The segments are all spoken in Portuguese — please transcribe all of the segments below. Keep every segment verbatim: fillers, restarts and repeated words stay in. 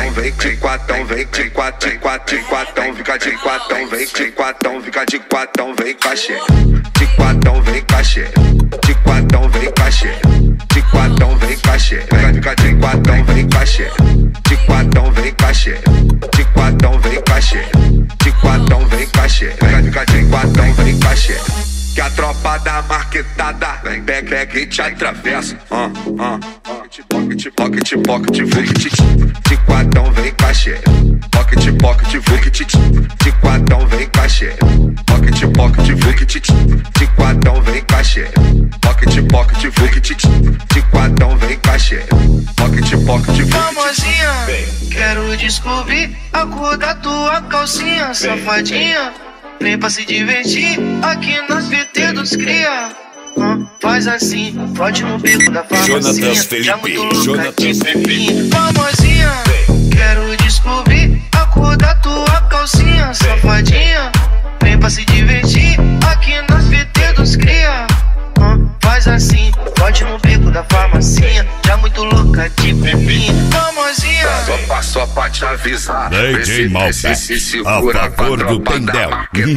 quatão, vem de quatão, vem de quatão, de quatão, de quatão, fica de quatão, vem de quatão, fica de quatão, vem cachê. De quatão, vem cachê. De quatão, vem cachê. De quatão, vem cachê. Fica de quatão, vem cachê. De quatão, vem cachê. De quatão, vem cachê. De quatão, vem cachê. Fica de quatão, vem cachê. Que a tropa da marquetada vem, pega, pega e te atravessa. Ah, ah, pocket, pocket, pocket, pocket, pocket. De quatão vem cachê. Pocket, pocket, pocket. De quatão vem cachê. Pocket, pocket, pocket. De quatão vem cachê. Pocket, pocket, pocket. De quatão vem cachê. Pocket, pocket, pocket. Famosinha, quero descobrir a cor da tua calcinha, safadinha. Vem pra se divertir aqui nas V T dos cria. Hum, faz assim, pode no bico da farmacinha. Já muito louca de pepinho. Famosinha, quero descobrir a cor da tua calcinha, safadinha. Vem pra se divertir aqui nas V T dos cria. Hum, faz assim, pode no bico da farmacinha. Já muito louca de pepinho. Famosinha, só passou pra te avisar. D J Malbec, a favor do Pendel.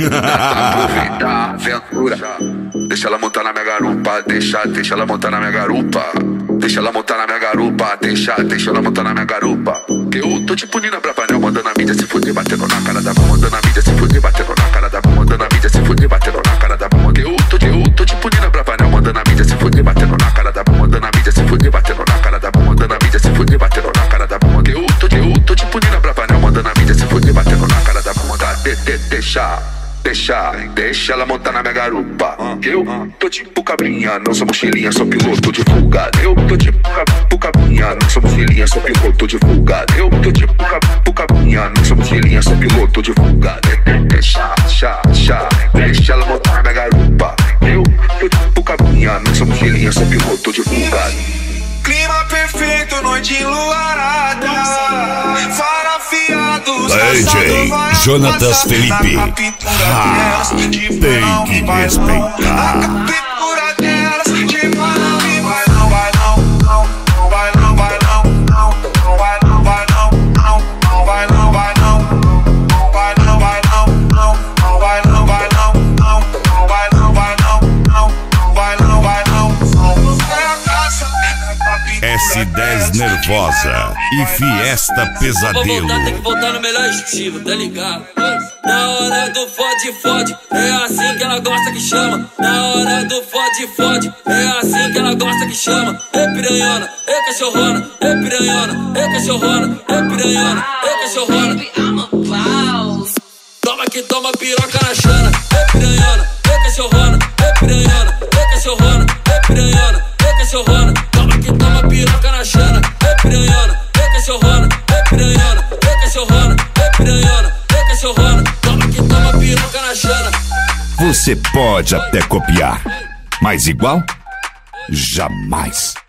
Aventura. Deixa ela montar na minha garupa, deixa, deixa ela montar na minha garupa. Deixa ela montar na minha garupa, deixa, deixa ela montar na minha garupa. Eu tô tipo Nina Bravanel, mandando a mídia se fuder, batendo na cara da mão, mandando a mídia se fuder, batendo na cara da mão, mandando a mídia se fuder, batendo na cara da mão. Eu tô, eu tô tipo Nina Bravanel, mandando a mídia se fuder, batendo na cara da mão, mandando a mídia se fuder, batendo na cara da mão, mandando a mídia se fuder, batendo na cara da mão. Eu tô, eu tô tipo Nina Bravanel, mandando a mídia se fuder, batendo na cara da mão, mandar de, de, deixa. Deixa, deixa ela montar na minha garupa. Eu tô tipo cabrinha, não sou mochilinha, sou piloto de fuga. Eu tô tipo cabrinha, não sou mochilinha, sou piloto de fuga. Eu tô tipo cabrinha, não sou mochilinha, sou piloto de fuga. Deixa, deixa, deixa, deixa ela montar na minha garupa. Eu tô tipo cabrinha, não sou mochilinha, sou piloto de fuga. clima perfeito, noite enluarada, farafiado, D J Jonatas Felipe. Ah, tem que respeitar. A captura delas, de não vai não, vai não, não, não vai não, vai não, não, não vai não, vai não, não, não vai não, vai não, não vai não, vai não, não, não vai não, vai não, não, não vai não, vai não, não, não vai não, vai não. S dez Nervosa e Fiesta Pesadelo. Vou voltar, tem que voltar no melhor estilo, tá ligado? Na hora do fode, fode, é assim que ela gosta que chama. Na hora do fode, fode, é assim que ela gosta que chama. É piranhona, é cachorrona, é piranhona, é cachorrona, é piranhona, é cachorrona. Toma que toma piroca na chana. É piranhona, é cachorrona, é piranhona, é cachorrona, é piranhona, é cachorrona. Toma que toma piroca na chana. É piranhona, é cachorrona, é piranhona, é cachorrona, é piranhona, é cachorrona. Toma que toma piroca na chana. Você pode até copiar, mas igual? Jamais.